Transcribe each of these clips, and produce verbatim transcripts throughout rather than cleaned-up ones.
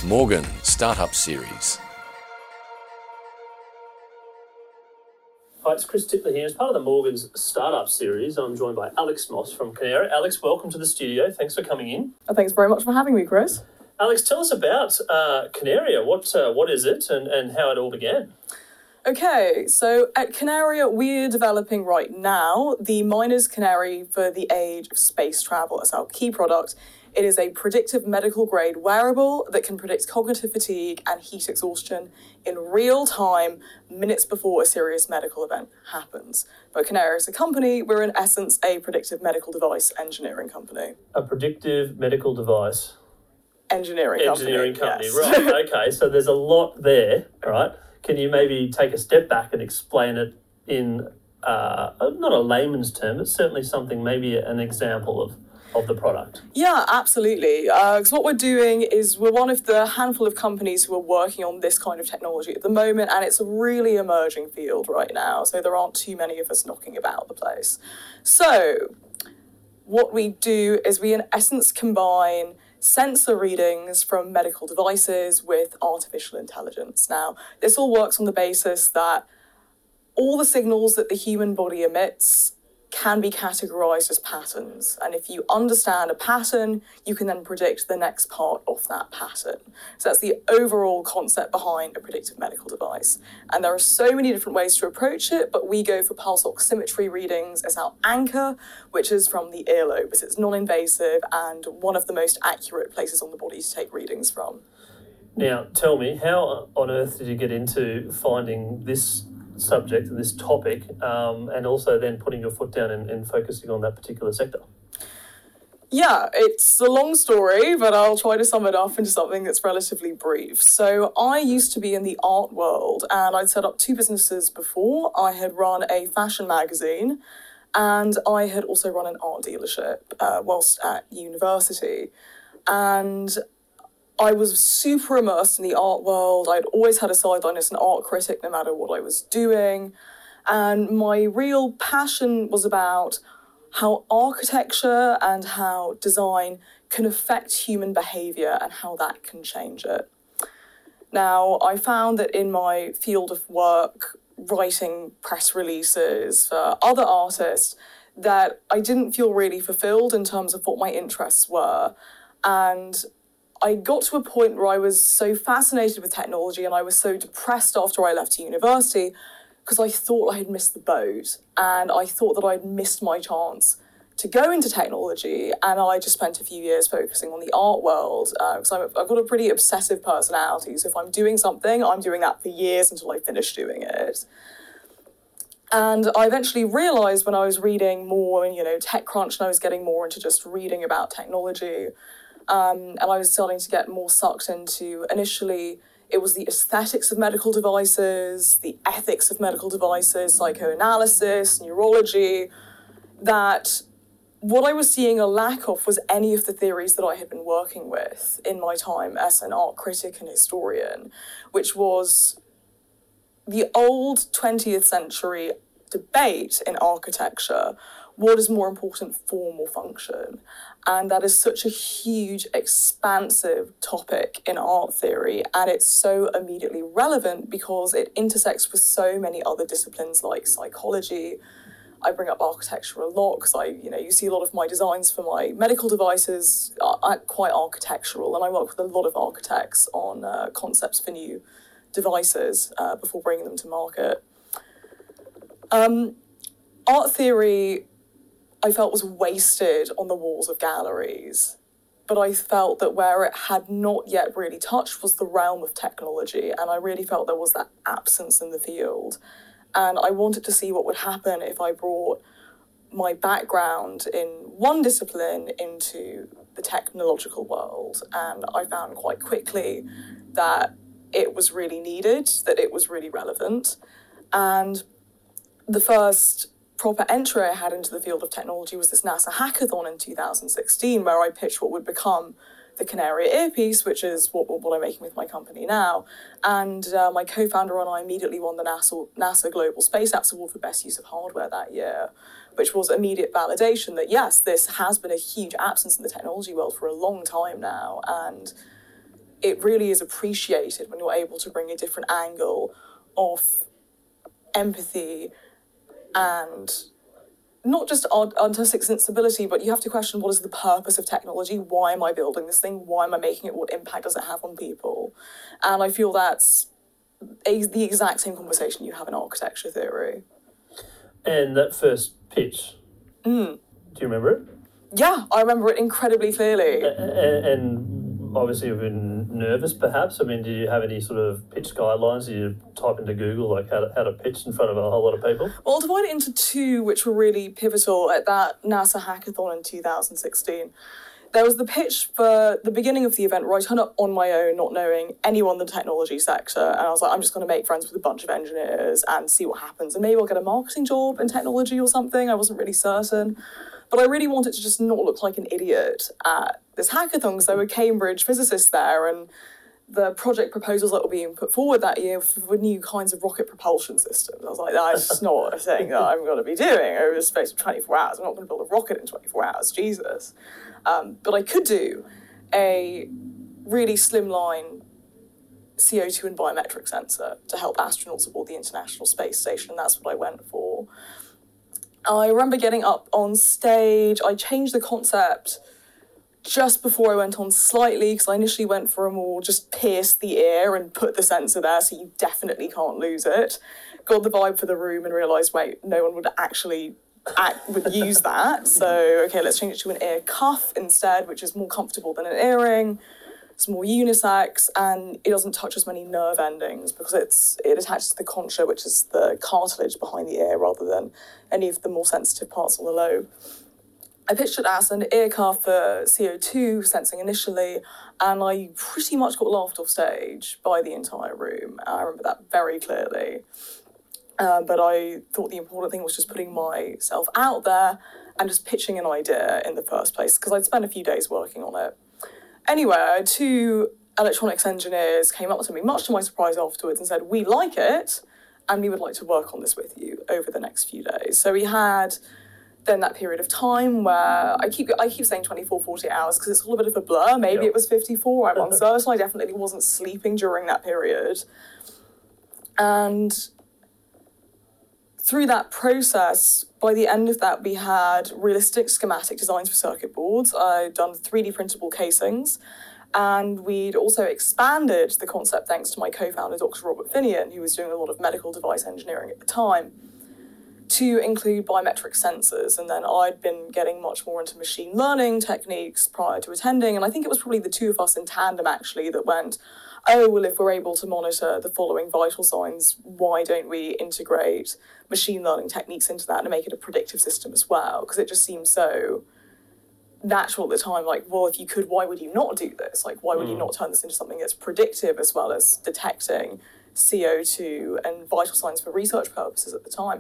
Morgan Startup Series. Hi, it's Chris Tippler here. As part of the Morgan's Startup Series, I'm joined by Alex Moss from Canaria. Alex, welcome to the studio. Thanks for coming in. Oh, thanks very much for having me, Chris. Alex, tell us about uh, Canaria. What uh, what is it and, and how it all began? Okay, so at Canaria, we're developing right now the Miner's Canary for the age of space travel as our key product. It is a predictive medical grade wearable that can predict cognitive fatigue and heat exhaustion in real time, minutes before a serious medical event happens. But Canaria is a company, we're in essence a predictive medical device engineering company. A predictive medical device Engineering, engineering company. company, yes. Right, okay, so there's a lot there, right? Can you maybe take a step back and explain it in, uh, not a layman's term, but certainly something, maybe an example of, of the product? Yeah, absolutely. Because uh, what we're doing is we're one of the handful of companies who are working on this kind of technology at the moment, and it's a really emerging field right now, so there aren't too many of us knocking about the place. So what we do is we in essence combine sensor readings from medical devices with artificial intelligence. Now, this all works on the basis that all the signals that the human body emits can be categorized as patterns. And if you understand a pattern, you can then predict the next part of that pattern. So that's the overall concept behind a predictive medical device. And there are so many different ways to approach it, but we go for pulse oximetry readings as our anchor, which is from the earlobe, as it's non-invasive and one of the most accurate places on the body to take readings from. Now, tell me, how on earth did you get into finding this subject and this topic, um, and also then putting your foot down and, and focusing on that particular sector? Yeah, it's a long story, but I'll try to sum it up into something that's relatively brief. So I used to be in the art world, and I'd set up two businesses before. I had run a fashion magazine, and I had also run an art dealership uh, whilst at university. And I was super immersed in the art world. I'd always had a sideline as an art critic, no matter what I was doing. And my real passion was about how architecture and how design can affect human behaviour and how that can change it. Now, I found that in my field of work, writing press releases for other artists, that I didn't feel really fulfilled in terms of what my interests were. And I got to a point where I was so fascinated with technology and I was so depressed after I left university because I thought I had missed the boat and I thought that I'd missed my chance to go into technology, and I just spent a few years focusing on the art world because uh, I've got a pretty obsessive personality, so if I'm doing something, I'm doing that for years until I finish doing it. And I eventually realised when I was reading more, you know, TechCrunch, and I was getting more into just reading about technology, Um, and I was starting to get more sucked into, initially, it was the aesthetics of medical devices, the ethics of medical devices, psychoanalysis, neurology, that what I was seeing a lack of was any of the theories that I had been working with in my time as an art critic and historian, which was the old twentieth century debate in architecture. What is more important, form or function? And that is such a huge, expansive topic in art theory, and it's so immediately relevant because it intersects with so many other disciplines like psychology. I bring up architecture a lot because I, you know, you see a lot of my designs for my medical devices are quite architectural, and I work with a lot of architects on uh, concepts for new devices uh, before bringing them to market. Um, art theory, I felt, was wasted on the walls of galleries, but I felt that where it had not yet really touched was the realm of technology, and I really felt there was that absence in the field. And I wanted to see what would happen if I brought my background in one discipline into the technological world, and I found quite quickly that it was really needed, that it was really relevant. And the first proper entry I had into the field of technology was this NASA hackathon in two thousand sixteen, where I pitched what would become the Canaria earpiece, which is what, what I'm making with my company now. And uh, my co-founder and I immediately won the NASA, NASA Global Space Apps Award for Best Use of Hardware that year, which was immediate validation that, yes, this has been a huge absence in the technology world for a long time now. And it really is appreciated when you're able to bring a different angle of empathy and not just artistic sensibility, but you have to question, what is the purpose of technology? Why am I building this thing? Why am I making it? What impact does it have on people? And I feel that's a, the exact same conversation you have in architecture theory. And that first pitch, mm. do you remember it? Yeah, I remember it incredibly clearly. And, and obviously you've been nervous, perhaps. I mean, do you have any sort of pitch guidelines? Do you type into Google like how to, how to pitch in front of a whole lot of people? Well, I'll divide it into two, which were really pivotal at that NASA hackathon in two thousand sixteen. There was the pitch for the beginning of the event where I turned up on my own, not knowing anyone in the technology sector. And I was like, I'm just going to make friends with a bunch of engineers and see what happens. And maybe I'll get a marketing job in technology or something. I wasn't really certain. But I really wanted to just not look like an idiot at this hackathon because there were Cambridge physicists there, and the project proposals that were being put forward that year were new kinds of rocket propulsion systems. I was like, that's just not a thing that I'm going to be doing over the space of twenty-four hours. I'm not going to build a rocket in twenty-four hours, Jesus. Um, but I could do a really slimline C O two and biometric sensor to help astronauts aboard the International Space Station, and that's what I went for. I remember getting up on stage. I changed the concept just before I went on slightly, because I initially went for a more just pierce the ear and put the sensor there so you definitely can't lose it. Got the vibe for the room and realised, wait, no one would actually act, would use that. So, okay, let's change it to an ear cuff instead, which is more comfortable than an earring. It's more unisex, and it doesn't touch as many nerve endings because it's it attaches to the concha, which is the cartilage behind the ear, rather than any of the more sensitive parts on the lobe. I pitched it as an ear cuff for C O two sensing initially, and I pretty much got laughed off stage by the entire room. I remember that very clearly. Uh, but I thought the important thing was just putting myself out there and just pitching an idea in the first place, because I'd spent a few days working on it. Anyway, two electronics engineers came up to me, much to my surprise afterwards, and said, we like it, and we would like to work on this with you over the next few days. So we had then that period of time where I keep I keep saying twenty-four, forty hours because it's all a bit of a blur. Maybe Yep. it was fifty-four, I'm uncertain. I definitely wasn't sleeping during that period. And through that process, by the end of that, we had realistic schematic designs for circuit boards. I'd done three D printable casings, and we'd also expanded the concept thanks to my co-founder, Doctor Robert Finian, who was doing a lot of medical device engineering at the time, to include biometric sensors. And then I'd been getting much more into machine learning techniques prior to attending, and I think it was probably the two of us in tandem, actually, that went, oh, well, if we're able to monitor the following vital signs, why don't we integrate machine learning techniques into that and make it a predictive system as well? Because it just seems so natural at the time, like, well, if you could, why would you not do this? Like, why would mm. you not turn this into something that's predictive as well as detecting C O two and vital signs for research purposes at the time?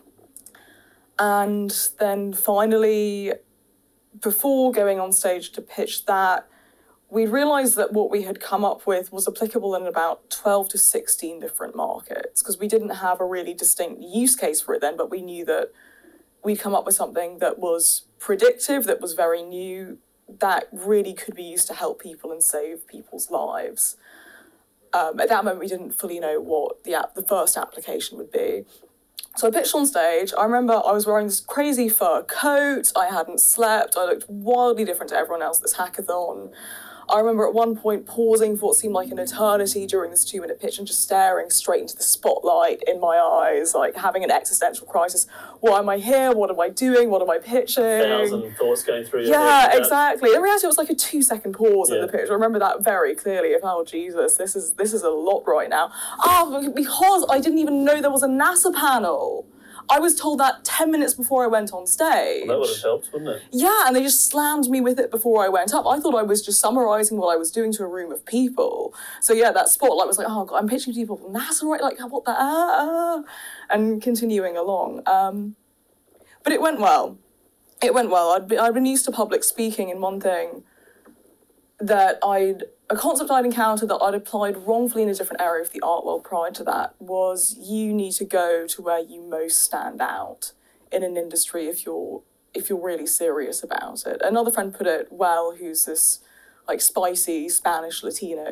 And then finally, before going on stage to pitch that, we realised that what we had come up with was applicable in about twelve to sixteen different markets, because we didn't have a really distinct use case for it then, but we knew that we'd come up with something that was predictive, that was very new, that really could be used to help people and save people's lives. Um, at that moment, we didn't fully know what the app, the first application would be. So I pitched on stage. I remember I was wearing this crazy fur coat. I hadn't slept. I looked wildly different to everyone else at this hackathon. I remember at one point pausing for what seemed like an eternity during this two-minute pitch and just staring straight into the spotlight in my eyes, like having an existential crisis. Why am I here? What am I doing? What am I pitching? A thousand thoughts going through your Yeah, head. exactly. In reality, it was like a two-second pause Yeah. in the pitch. I remember that very clearly. Of oh Jesus, this is this is a lot right now. Oh, because I didn't even know there was a NASA panel. I was told that ten minutes before I went on stage. Well, that would have helped, wouldn't it? Yeah, and they just slammed me with it before I went up. I thought I was just summarising what I was doing to a room of people. So yeah, that spotlight was like, oh God, I'm pitching to people from NASA, right? Like, what the, ah, ah, and continuing along. Um, but it went well. It went well. I'd been, I'd been used to public speaking, and one thing that I'd, a concept I'd encountered that I'd applied wrongfully in a different area of the art world prior to that was you need to go to where you most stand out in an industry if you're if you're really serious about it. Another friend put it well, who's this like spicy Spanish Latino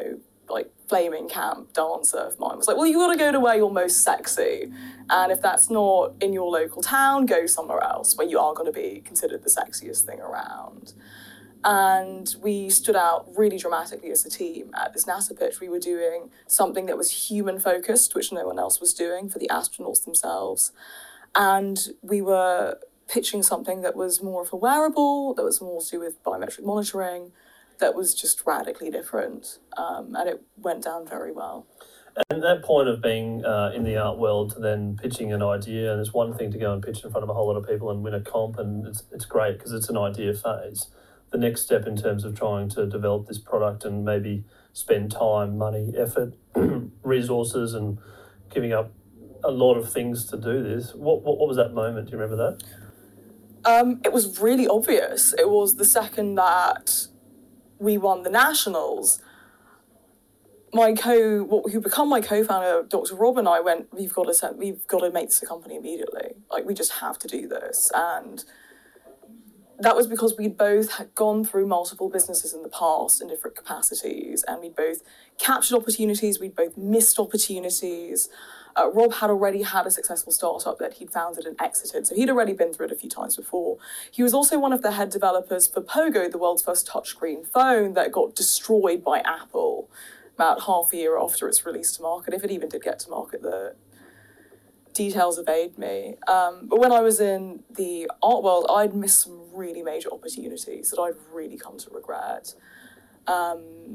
like flaming camp dancer of mine was like, well, you got to go to where you're most sexy, and if that's not in your local town, go somewhere else where you are going to be considered the sexiest thing around. And we stood out really dramatically as a team at this NASA pitch. We were doing something that was human focused, which no one else was doing for the astronauts themselves, and we were pitching something that was more of a wearable, that was more to do with biometric monitoring, that was just radically different, um, and it went down very well. And that point of being uh, in the art world to then pitching an idea, and it's one thing to go and pitch in front of a whole lot of people and win a comp, and it's it's great because it's an idea phase. The next step in terms of trying to develop this product and maybe spend time, money, effort, resources, and giving up a lot of things to do this. What what, what was that moment? Do you remember that? Um, it was really obvious. It was the second that we won the nationals. My co, what who become my co-founder, Doctor Rob, and I went, we've got to set, we've got to make this a company immediately. Like, we just have to do this. And that was because we both had gone through multiple businesses in the past in different capacities, and we both captured opportunities, we both missed opportunities. Uh, Rob had already had a successful startup that he'd founded and exited, so he'd already been through it a few times before. He was also one of the head developers for Pogo, the world's first touchscreen phone that got destroyed by Apple about half a year after its release to market, if it even did get to market. The details evade me. Um, but when I was in the art world, I'd missed some really major opportunities that I'd really come to regret. Um,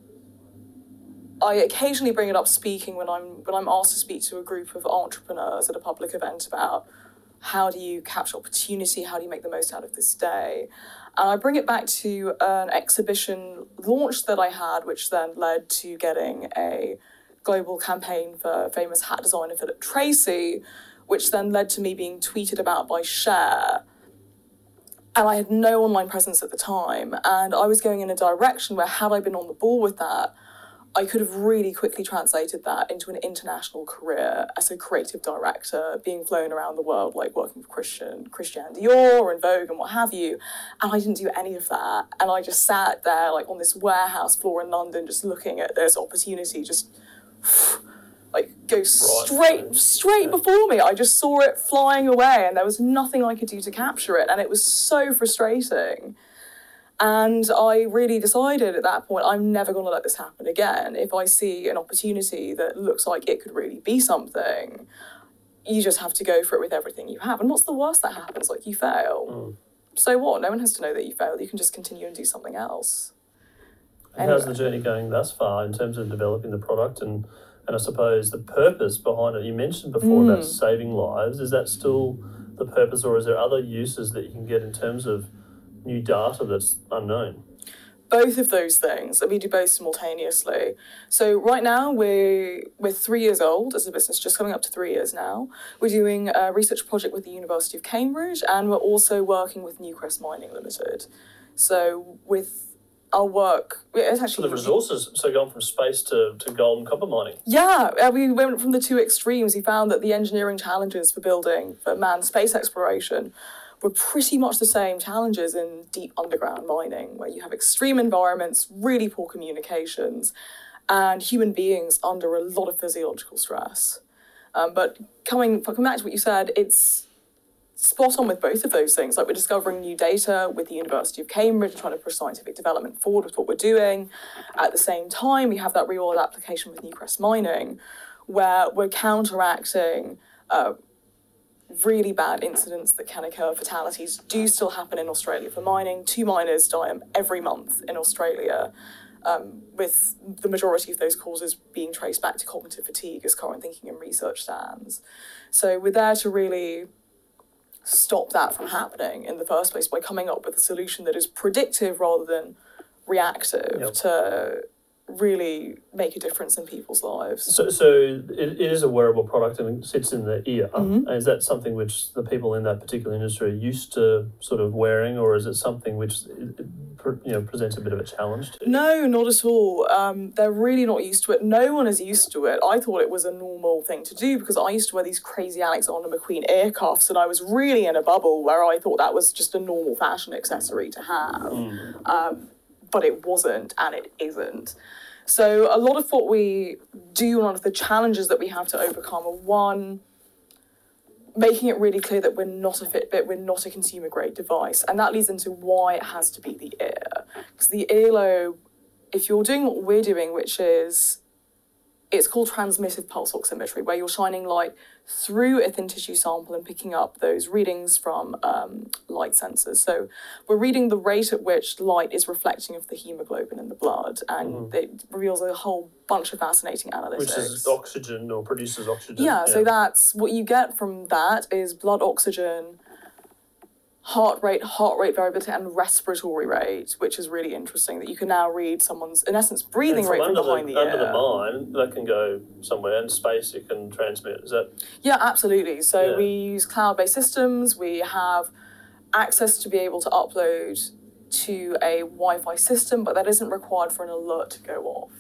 I occasionally bring it up speaking when I'm when I'm asked to speak to a group of entrepreneurs at a public event about how do you capture opportunity, how do you make the most out of this day. And I bring it back to an exhibition launch that I had, which then led to getting a global campaign for famous hat designer Philip Tracy, which then led to me being tweeted about by Cher. And I had no online presence at the time, and I was going in a direction where, had I been on the ball with that, I could have really quickly translated that into an international career as a creative director, being flown around the world, like working for Christian, Christian Dior and Vogue and what have you. And I didn't do any of that. And I just sat there like on this warehouse floor in London, just looking at this opportunity, just like go straight, straight before me. I just saw it flying away, and there was nothing I could do to capture it. And it was so frustrating. And I really decided at that point, I'm never going to let this happen again. If I see an opportunity that looks like it could really be something, you just have to go for it with everything you have. And what's the worst that happens? Like, you fail. Mm. So what? No one has to know that you failed. You can just continue and do something else. And anyway. How's the journey going thus far in terms of developing the product and, and I suppose the purpose behind it? You mentioned before mm. about saving lives. Is that still the purpose, or is there other uses that you can get in terms of new data that's unknown? Both of those things, and we do both simultaneously. So right now we're we're three years old as a business, just coming up to three years now. We're doing a research project with the University of Cambridge, and we're also working with Newcrest Mining Limited. So with our work, it's actually... So the resources, so going from space to, to gold and copper mining. Yeah, uh, we went from the two extremes. We found that the engineering challenges for building, for manned space exploration, were pretty much the same challenges in deep underground mining, where you have extreme environments, really poor communications, and human beings under a lot of physiological stress. Um, but coming, coming back to what you said, it's spot on with both of those things. Like, we're discovering new data with the University of Cambridge, trying to push scientific development forward with what we're doing. At the same time, we have that real-world application with Newcrest Mining, where we're counteracting uh, really bad incidents that can occur. Fatalities do still happen in Australia for mining. Two miners die every month in Australia, um, with the majority of those causes being traced back to cognitive fatigue, as current thinking and research stands. So we're there to really stop that from happening in the first place by coming up with a solution that is predictive rather than reactive. Yep. To really make a difference in people's lives. So, so it, it is a wearable product and it sits in the ear. Mm-hmm. Is that something which the people in that particular industry are used to sort of wearing, or is it something which, you know, presents a bit of a challenge to? No, not at all. Um, they're really not used to it. No one is used to it. I thought it was a normal thing to do because I used to wear these crazy Alexander McQueen ear cuffs, and I was really in a bubble where I thought that was just a normal fashion accessory to have. Mm. Um, but it wasn't, and it isn't. So a lot of what we do, a lot of the challenges that we have to overcome are, one, making it really clear that we're not a Fitbit, we're not a consumer-grade device. And that leads into why it has to be the ear. Because the earlobe, if you're doing what we're doing, which is, it's called transmissive pulse oximetry, where you're shining light through a thin tissue sample and picking up those readings from um, light sensors. So we're reading the rate at which light is reflecting of the hemoglobin in the blood, and mm. it reveals a whole bunch of fascinating analytics. Which is oxygen, or produces oxygen. Yeah, yeah, so that's, what you get from that is blood oxygen, heart rate, heart rate variability, and respiratory rate, which is really interesting, that you can now read someone's, in essence, breathing from rate from behind the, the under ear. Under the mind, that can go somewhere, and space it can transmit, is that? Yeah, absolutely. So yeah. we use cloud-based systems, we have access to be able to upload to a Wi-Fi system, but that isn't required for an alert to go off.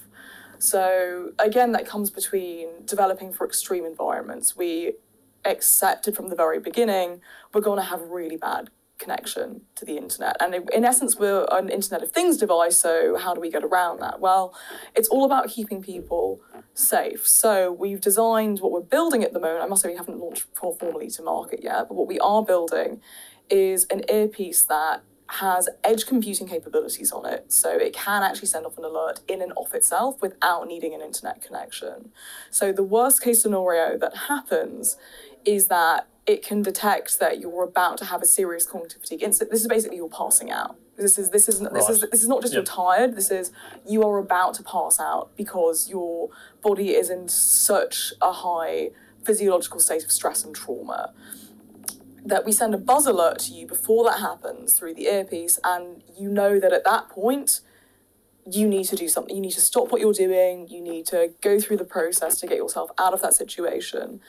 So again, that comes between developing for extreme environments. We accepted from the very beginning, we're going to have really bad connection to the internet. And in essence, we're an Internet of Things device, so how do we get around that? Well, it's all about keeping people safe. So we've designed what we're building at the moment. I must say we haven't launched formally to market yet, but what we are building is an earpiece that has edge computing capabilities on it. So it can actually send off an alert in and of itself without needing an internet connection. So the worst case scenario that happens is that it can detect that you're about to have a serious cognitive fatigue incident. This is basically you're passing out. This is this is this right. is this is not just yep. you're tired. This is you are about to pass out because your body is in such a high physiological state of stress and trauma that we send a buzz alert to you before that happens through the earpiece, and you know that at that point you need to do something. You need to stop what you're doing. You need to go through the process to get yourself out of that situation.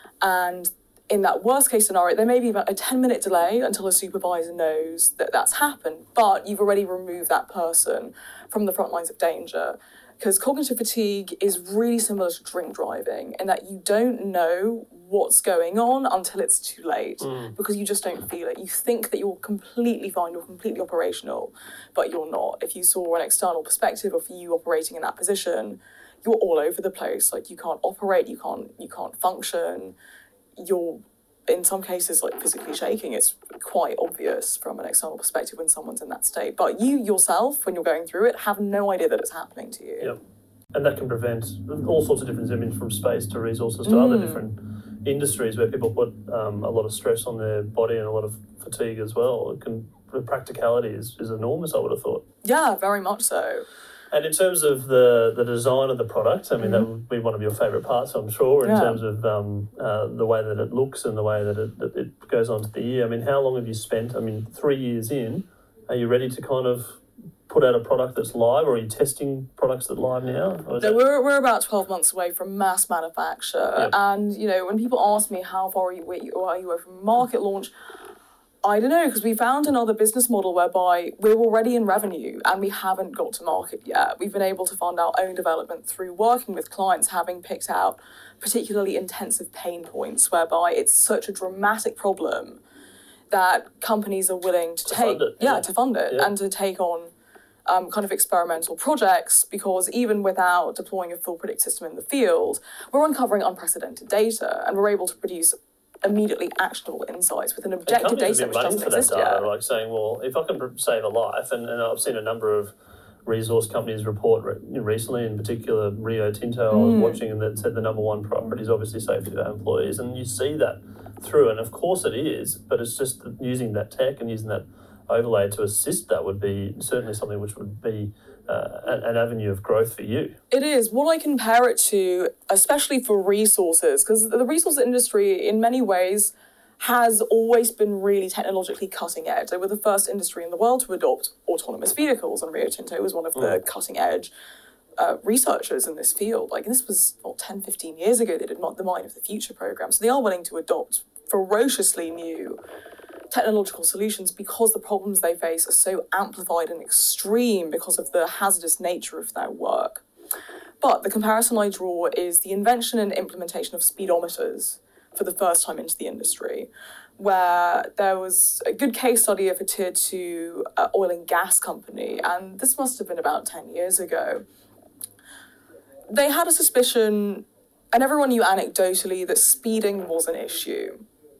And in that worst case scenario, there may be about a ten minute delay until a supervisor knows that that's happened, but you've already removed that person from the front lines of danger. Because cognitive fatigue is really similar to drink driving in that you don't know what's going on until it's too late mm. because you just don't feel it. You think that you're completely fine, you're completely operational, but you're not. If you saw an external perspective of you operating in that position, you're all over the place. Like you can't operate, you can't you can't function. You're, in some cases, like physically shaking. It's quite obvious from an external perspective when someone's in that state. But you yourself, when you're going through it, have no idea that it's happening to you. Yep. And that can prevent all sorts of different, I mean, from space to resources to mm. other different industries where people put um, a lot of stress on their body and a lot of fatigue as well. It can, the practicality is, is enormous, I would have thought. Yeah, very much so. And in terms of the, the design of the product, I mean, mm-hmm. that would be one of your favourite parts, I'm sure, in yeah. terms of um, uh, the way that it looks and the way that it, that it goes onto the ear. I mean, how long have you spent? I mean, three years in, are you ready to kind of put out a product that's live, or are you testing products that are live now? No, that... we're, we're about twelve months away from mass manufacture. Yep. And, you know, when people ask me how far are you away, are you away from market launch, I don't know, because we found another business model whereby we're already in revenue and we haven't got to market yet. We've been able to fund our own development through working with clients, having picked out particularly intensive pain points whereby it's such a dramatic problem that companies are willing to, to take, fund it, yeah, yeah, to fund it yeah. and to take on um, kind of experimental projects, because even without deploying a full predict system in the field, we're uncovering unprecedented data and we're able to produce immediately actionable insights with an objective data which doesn't exist yet. Like saying, well, if I can save a life, and, and I've seen a number of resource companies report re- recently, in particular Rio Tinto, mm. I was watching, and that said the number one priority is obviously safety of our employees, and you see that through, and of course it is, but it's just using that tech and using that overlay to assist that would be certainly something which would be Uh, an, an avenue of growth for you. It is. What I compare it to, especially for resources, because the resource industry in many ways has always been really technologically cutting edge. They were the first industry in the world to adopt autonomous vehicles, and Rio Tinto was one of the mm. cutting edge uh, researchers in this field. Like, this was, what, ten, fifteen years ago they did the Mine of the Future program. So they are willing to adopt ferociously new technological solutions because the problems they face are so amplified and extreme because of the hazardous nature of their work. But the comparison I draw is the invention and implementation of speedometers for the first time into the industry, where there was a good case study of a tier two uh, oil and gas company, and this must have been about ten years ago, they had a suspicion, and everyone knew anecdotally that speeding was an issue.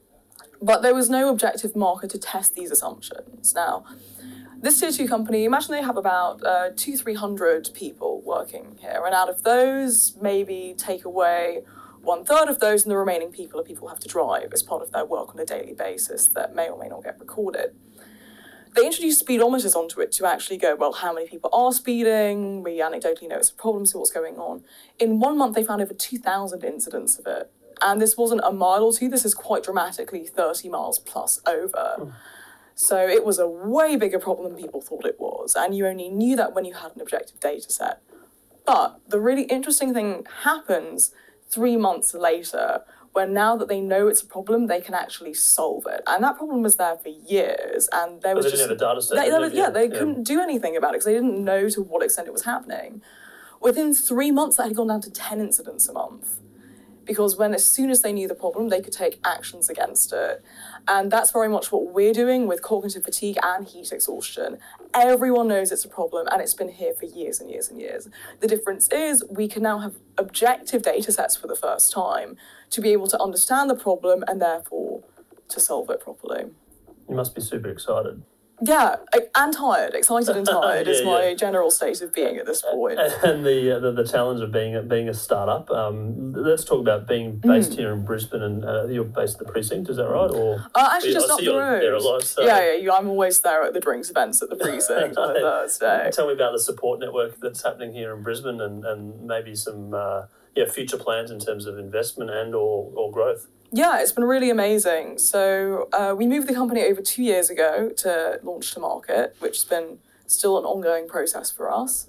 But there was no objective marker to test these assumptions. Now, this tier two company, imagine they have about uh, two, three hundred people working here, and out of those, maybe take away one third of those, and the remaining people are people who have to drive as part of their work on a daily basis that may or may not get recorded. They introduced speedometers onto it to actually go, well, how many people are speeding? We anecdotally know it's a problem, so what's going on? In one month, they found over two thousand incidents of it. And this wasn't a mile or two, this is quite dramatically thirty miles plus over. Mm. So it was a way bigger problem than people thought it was, and you only knew that when you had an objective data set. But the really interesting thing happens three months later, where now that they know it's a problem, they can actually solve it. And that problem was there for years, and there was well, they just... didn't have a data set. They, They was, did, yeah, yeah, they yeah. couldn't do anything about it, because they didn't know to what extent it was happening. Within three months, that had gone down to ten incidents a month. Because when, as soon as they knew the problem, they could take actions against it. And that's very much what we're doing with cognitive fatigue and heat exhaustion. Everyone knows it's a problem, and it's been here for years and years and years. The difference is we can now have objective data sets for the first time to be able to understand the problem and therefore to solve it properly. You must be super excited. Yeah, and tired. Excited and tired yeah, is my yeah. general state of being at this point. And the uh, the, the challenge of being a, being a startup. Um, let's talk about being based mm. here in Brisbane, and uh, you're based at the precinct. Is that right? Or uh, actually, you, just up the road. There a lot, so. Yeah, yeah. You, I'm always there at the drinks events at the precinct on a Thursday. Tell me about the support network that's happening here in Brisbane, and, and maybe some uh, yeah future plans in terms of investment and or, or growth. Yeah, it's been really amazing. So uh, we moved the company over two years ago to launch to market, which has been still an ongoing process for us.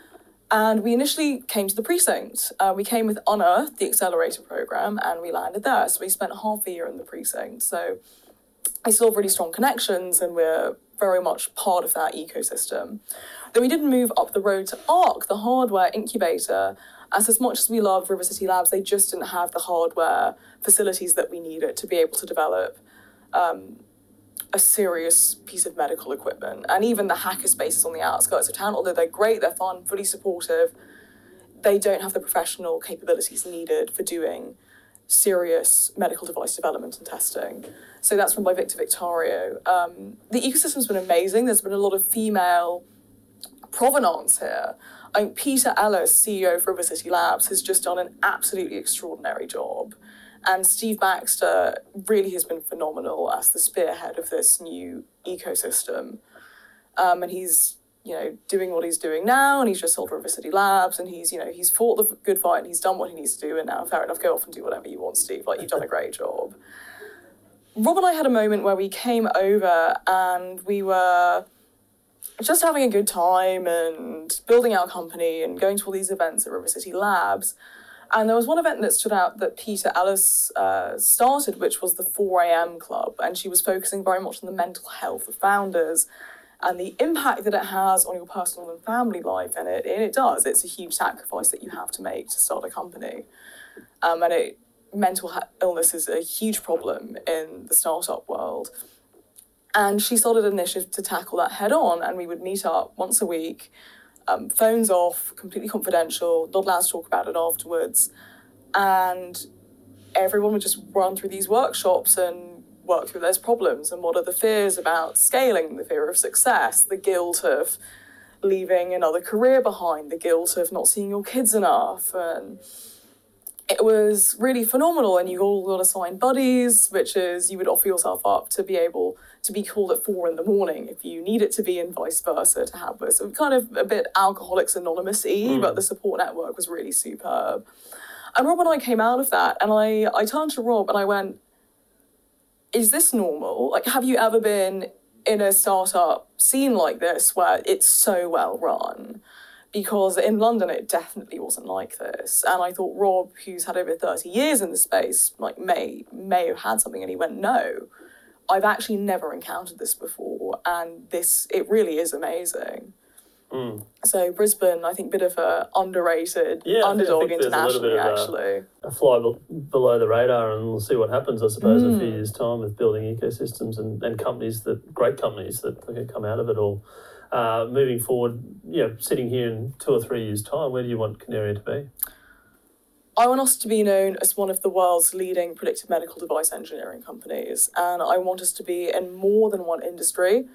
And we initially came to the precinct. Uh, we came with Unearth, the accelerator program, and we landed there. So we spent half a year in the precinct. So I still have really strong connections, and we're very much part of that ecosystem. Then we did move up the road to ARC, the hardware incubator. As as much as we loved River City Labs, they just didn't have the hardware facilities that we needed to be able to develop um, a serious piece of medical equipment. And even the hacker spaces on the outskirts of town, although they're great, they're fun, fully supportive, they don't have the professional capabilities needed for doing serious medical device development and testing. So that's run by Victor Victorio. Um, the ecosystem's been amazing. There's been a lot of female provenance here. I think Peter Ellis, C E O of River City Labs, has just done an absolutely extraordinary job. And Steve Baxter really has been phenomenal as the spearhead of this new ecosystem. Um, and he's, you know, doing what he's doing now, and he's just sold River City Labs, and he's, you know, he's fought the good fight, and he's done what he needs to do, and now, fair enough, go off and do whatever you want, Steve. Like, you've done a great job. Rob and I had a moment where we came over, and we were just having a good time and building our company and going to all these events at River City Labs. And there was one event that stood out that Peter Ellis uh, started, which was the four a.m. Club. And she was focusing very much on the mental health of founders and the impact that it has on your personal and family life. And it, and it does. It's a huge sacrifice that you have to make to start a company. Um, and it, mental ha- illness is a huge problem in the startup world. And she started an initiative to tackle that head on, and we would meet up once a week, um, phones off, completely confidential, not allowed to talk about it afterwards. And everyone would just run through these workshops and work through those problems, and what are the fears about scaling, the fear of success, the guilt of leaving another career behind, the guilt of not seeing your kids enough. And it was really phenomenal, and you all got assigned buddies, which is you would offer yourself up to be able to be called at four in the morning if you need it to be, and vice versa to have this. So kind of a bit Alcoholics Anonymous-y, mm. but the support network was really superb. And Rob and I came out of that, and I, I turned to Rob and I went, is this normal? Like, have you ever been in a startup scene like this where it's so well run? Because in London, it definitely wasn't like this. And I thought Rob, who's had over thirty years in the space, like may may have had something. And he went, no, I've actually never encountered this before. And this, it really is amazing. Mm. So Brisbane, I think, bit of a underrated yeah, underdog I think, I think internationally, a actually. A, a fly be- below the radar, and we'll see what happens, I suppose, Mm. in a few years' time with building ecosystems and, and companies, that great companies that are going to come out of it all. Uh, moving forward, you know, sitting here in two or three years' time, where do you want Canaria to be? I want us to be known as one of the world's leading predictive medical device engineering companies, and I want us to be in more than one industry.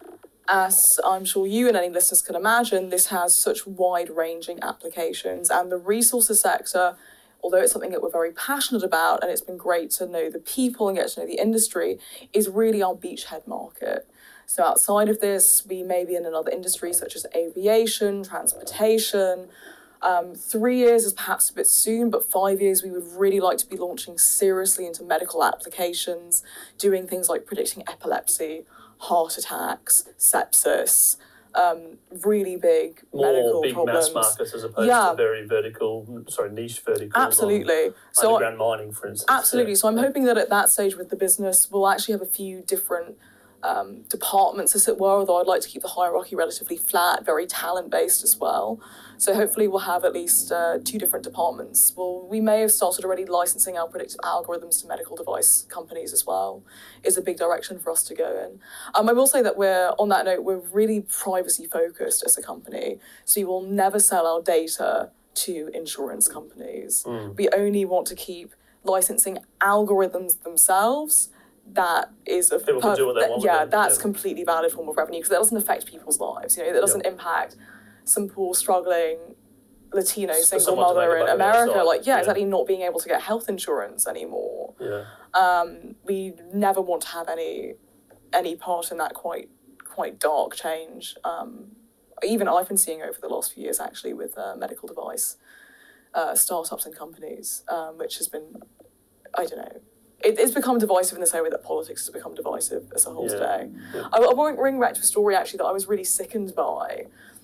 As I'm sure you and any listeners can imagine, this has such wide-ranging applications, and the resources sector, although it's something that we're very passionate about, and it's been great to know the people and get to know the industry, is really our beachhead market. So outside of this, we may be in another industry such as aviation, transportation. Um, three years is perhaps a bit soon, but five years we would really like to be launching seriously into medical applications, doing things like predicting epilepsy, heart attacks, sepsis, um, really big More medical big problems. mass markets as opposed Yeah. to very vertical, sorry, niche verticals. Absolutely. On So underground mining, for instance. Absolutely. Yeah. So I'm hoping that at that stage with the business, we'll actually have a few different um, departments, as it were, although I'd like to keep the hierarchy relatively flat, very talent-based as well. So hopefully we'll have at least uh, two different departments. Well, we may have started already licensing our predictive algorithms to medical device companies as well, is a big direction for us to go in. Um, I will say that we're, on that note, we're really privacy-focused as a company. So we will never sell our data to insurance companies. Mm. We only want to keep licensing algorithms themselves. That is a People can do what they that- want with yeah, them, that's yeah. completely valid form of revenue because that doesn't affect people's lives. You know, that doesn't Yeah. impact some poor struggling Latino For single someone to mother make a in buck on the America. side, Like, yeah, yeah. exactly, not being able to get health insurance anymore. Yeah. Um, we never want to have any any part in that quite quite dark change. Um, even I've been seeing over the last few years actually with uh, medical device uh, startups and companies, um, which has been, I don't know. It, it's become divisive in the same way that politics has become divisive as a whole Yeah. today. Yeah. I, I won't bring back to a story actually that I was really sickened by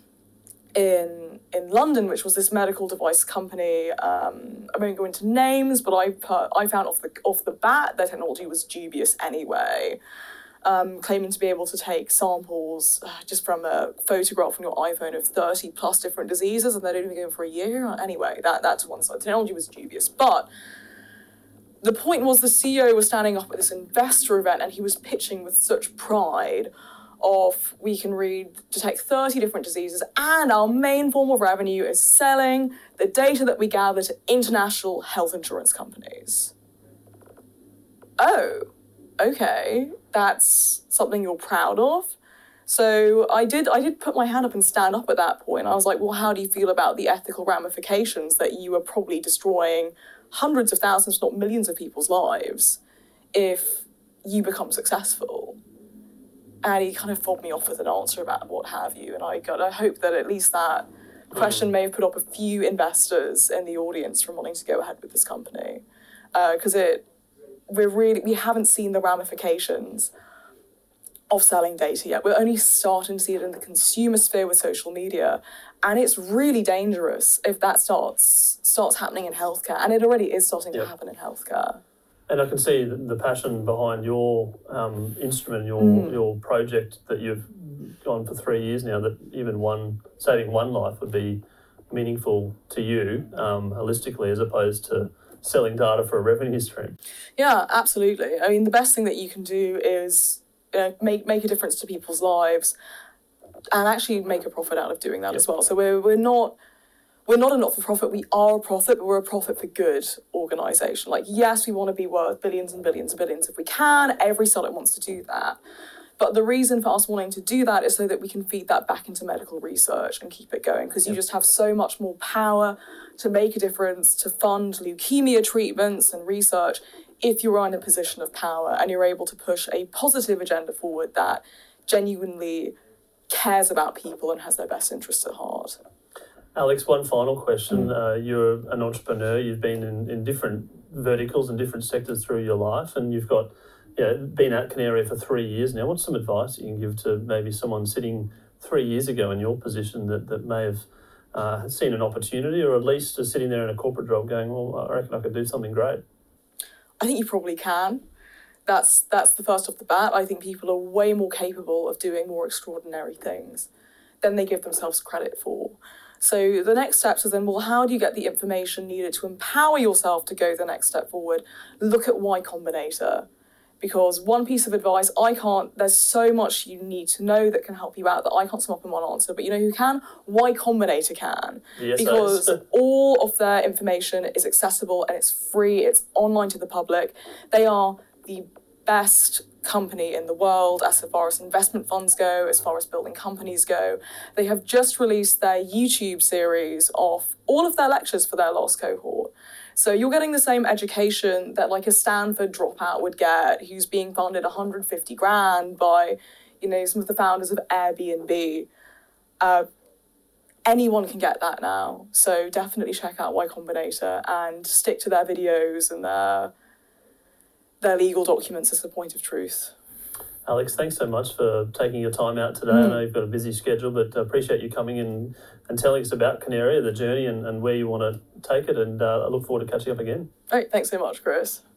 in in London, which was this medical device company. Um, I won't go into names, but I put, I found off the off the bat their technology was dubious anyway. Um, claiming to be able to take samples uh, just from a photograph on your iPhone of thirty plus different diseases, and they'd only been going for a year. Anyway, that that's one side. The technology was dubious, but the point was the C E O was standing up at this investor event and he was pitching with such pride of we can read, detect thirty different diseases and our main form of revenue is selling the data that we gather to international health insurance companies. Oh, okay, that's something you're proud of. So I did I did put my hand up and stand up at that point. I was like, well, how do you feel about the ethical ramifications that you are probably destroying hundreds of thousands, if not millions of people's lives if you become successful? And he kind of fobbed me off with an answer about what have you. And I got I hope that at least that question may have put up a few investors in the audience from wanting to go ahead with this company. Because uh, it we're really we haven't seen the ramifications of selling data yet. We're only starting to see it in the consumer sphere with social media. And it's really dangerous if that starts starts happening in healthcare. And it already is starting Yeah. to happen in healthcare. And I can see the, the passion behind your um, instrument, your Mm. your project that you've gone for three years now, that even one, saving one life would be meaningful to you um, holistically as opposed to selling data for a revenue stream. Yeah, absolutely. I mean, the best thing that you can do is you know, make make a difference to people's lives and actually make a profit out of doing that Yep. as well. So we're we're not we're not a not-for-profit, we are a profit, but we're a profit for good organisation. Like, yes, we want to be worth billions and billions and billions if we can. Every startup wants to do that. But the reason for us wanting to do that is so that we can feed that back into medical research and keep it going, because you Yep. just have so much more power to make a difference, to fund leukemia treatments and research if you're in a position of power and you're able to push a positive agenda forward that genuinely cares about people and has their best interests at heart. Alex, one final question. Uh, you're an entrepreneur. You've been in, in different verticals and different sectors through your life, and you've got you know, been at Canaria for three years now. What's some advice you can give to maybe someone sitting three years ago in your position that, that may have uh, seen an opportunity, or at least is sitting there in a corporate job going, well, I reckon I could do something great? I think you probably can. That's that's the first off the bat. I think people are way more capable of doing more extraordinary things than they give themselves credit for. So the next steps are then, well, how do you get the information needed to empower yourself to go the next step forward? Look at Y Combinator. Because one piece of advice, I can't, there's so much you need to know that can help you out that I can't sum up in one answer. But you know who can? Y Combinator can. Yes, because all of their information is accessible and it's free, it's online to the public. They are the best company in the world as far as investment funds go, as far as building companies go. They have just released their YouTube series of all of their lectures for their last cohort. So you're getting the same education that like a Stanford dropout would get, who's being funded one hundred fifty grand by, you know, some of the founders of Airbnb. Uh, anyone can get that now. So definitely check out Y Combinator and stick to their videos and their their legal documents as a point of truth. Alex, thanks so much for taking your time out today. Mm. I know you've got a busy schedule, but I appreciate you coming in and telling us about Canaria, the journey and, and where you want to take it. And uh, I look forward to catching up again. All right, thanks so much, Chris.